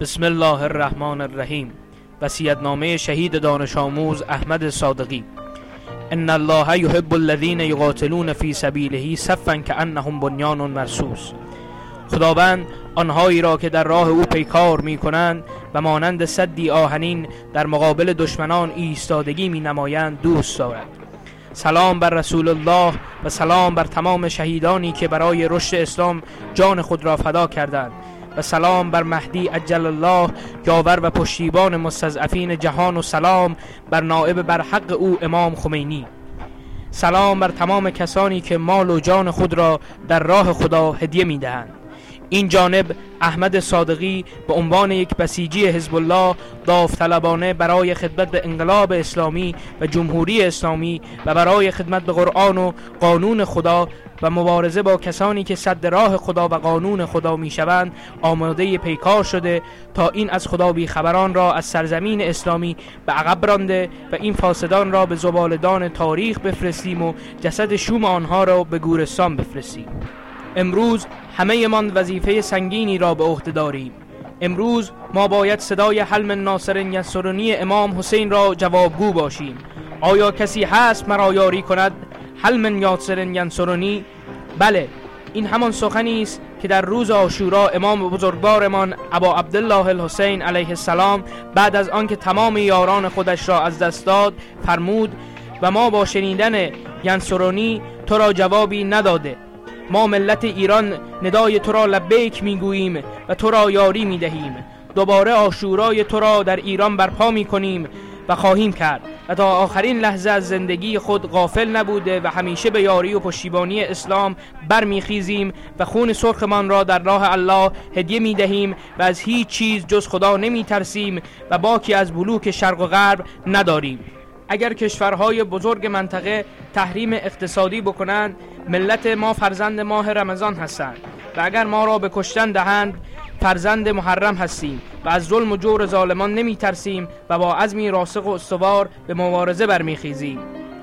بسم الله الرحمن الرحیم. وصیت‌نامه شهید دانش آموز احمد صادقی. ان الله یحب الذین یقاتلون فی سبیله صفا کأنهم بنیان مرصوص. خداوند آنهایی را که در راه او پیکار می‌کنند و مانند سدی آهنین در مقابل دشمنان ایستادگی می‌نمایند دوست دارد. سلام بر رسول الله و سلام بر تمام شهیدانی که برای رشد اسلام جان خود را فدا کردند و سلام بر مهدی عجل الله یاور و پشتیبان مستضعفین جهان و سلام بر نائب بر حق او امام خمینی. سلام بر تمام کسانی که مال و جان خود را در راه خدا هدیه می‌دهند. این جانب احمد صادقی به عنوان یک بسیجی حزب الله داوطلبانه برای خدمت به انقلاب اسلامی و جمهوری اسلامی و برای خدمت به قرآن و قانون خدا و مبارزه با کسانی که سد راه خدا و قانون خدا میشوند آماده پیکار شده تا این از خدا بیخبران را از سرزمین اسلامی به عقب رانده و این فاسدان را به زبالدان تاریخ بفرستیم و جسد شوم آنها را به گورستان بفرستیم. امروز همه من وظیفه سنگینی را به عهده داریم. امروز ما باید صدای حلم ناصر ینصرونی امام حسین را جوابگو باشیم. آیا کسی هست مرا یاری کند؟ حلم ناصر ینصرونی؟ بله، این همان سخنی است که در روز عاشورا امام بزرگوارمان ابا عبدالله الحسین علیه السلام بعد از آنکه تمام یاران خودش را از دست داد فرمود و ما با شنیدن ینصرونی تو را جوابی نداده. ما ملت ایران ندای تو را لبیک میگوییم و تو را یاری میدهیم. دوباره عاشورای تو را در ایران برپا میکنیم و خواهیم کرد و تا آخرین لحظه از زندگی خود غافل نبوده و همیشه به یاری و پشتیبانی اسلام برمیخیزیم و خون سرخمان را در راه الله هدیه میدهیم و از هیچ چیز جز خدا نمیترسیم و باکی از بلوک شرق و غرب نداریم. اگر کشورهای بزرگ منطقه تحریم اقتصادی بکنند ملت ما فرزند ماه رمضان هستند و اگر ما را به کشتن دهند فرزند محرم هستیم و از ظلم و جور ظالمان نمی ترسیم و با عزمی راسخ و استوار به مبارزه برمیخیزیم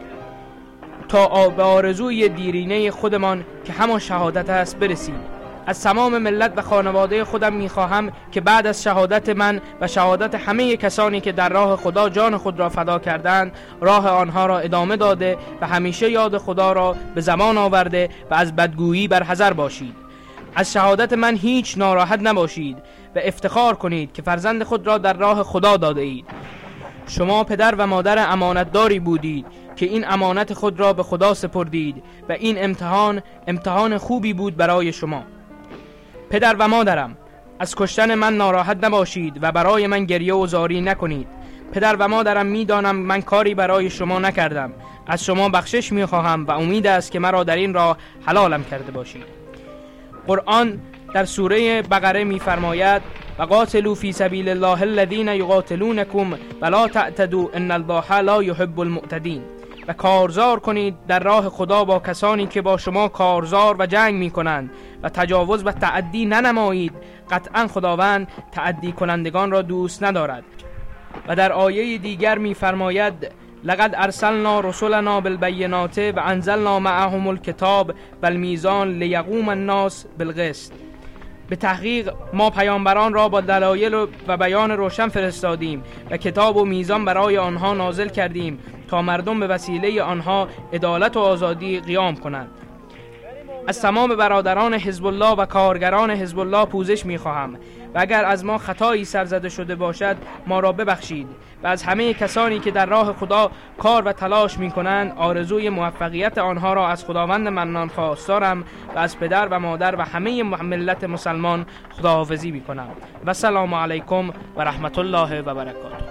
تا به آرزوی دیرینه خودمان که همان شهادت است برسیم. از تمام ملت و خانواده خودم میخواهم که بعد از شهادت من و شهادت همه کسانی که در راه خدا جان خود را فدا کردند راه آنها را ادامه داده و همیشه یاد خدا را به زمان آورده و از بدگویی برحذر باشید. از شهادت من هیچ ناراحت نباشید و افتخار کنید که فرزند خود را در راه خدا داده اید. شما پدر و مادر امانتداری بودید که این امانت خود را به خدا سپردید و این امتحان خوبی بود برای شما. پدر و مادرم، از کشتن من ناراحت نباشید و برای من گریه و زاری نکنید. پدر و مادرم میدانم من کاری برای شما نکردم. از شما بخشش میخواهم و امید است که مرا در این راه حلالم کرده باشید. قرآن در سوره بقره میفرماید و قاتلوا فی سبیل الله الذین یقاتلونکم ولا تعتدوا ان الله لا یحب المعتدین. و کارزار کنید در راه خدا با کسانی که با شما کارزار و جنگ می کنند و تجاوز و تعدی ننمایید. قطعا خداوند تعدی کنندگان را دوست ندارد. و در آیه دیگر می فرماید لقد ارسلنا رسلنا بالبینات و انزلنا معهم الکتاب والمیزان لیقوم الناس بالقسط. به تحقیق ما پیامبران را با دلایل و بیان روشن فرستادیم و کتاب و میزان برای آنها نازل کردیم تا مردم به وسیله آنها عدالت و آزادی قیام کنند. از تمام برادران حزب الله و کارگران حزب الله پوزش می‌خواهم و اگر از ما خطایی سرزده شده باشد ما را ببخشید و از همه کسانی که در راه خدا کار و تلاش می‌کنند آرزوی موفقیت آنها را از خداوند منان خواستارم و از پدر و مادر و همه ملت مسلمان خداحافظی می‌کنم و السلام علیکم و رحمت الله و برکاته.